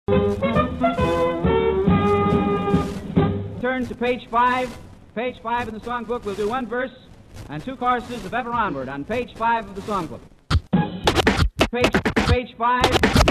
Turn to page 5. Page 5 in the songbook. We'll do one verse and two choruses of Ever Onward on page 5 of the songbook. Page 5.